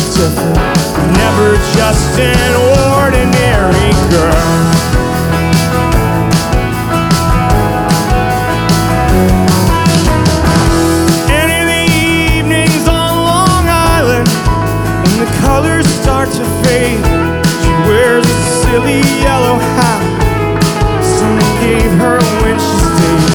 different, never just an ordinary girl. And in the evenings on Long Island, when the colors start to fade, she wears a silly yellow hat. Someone gave her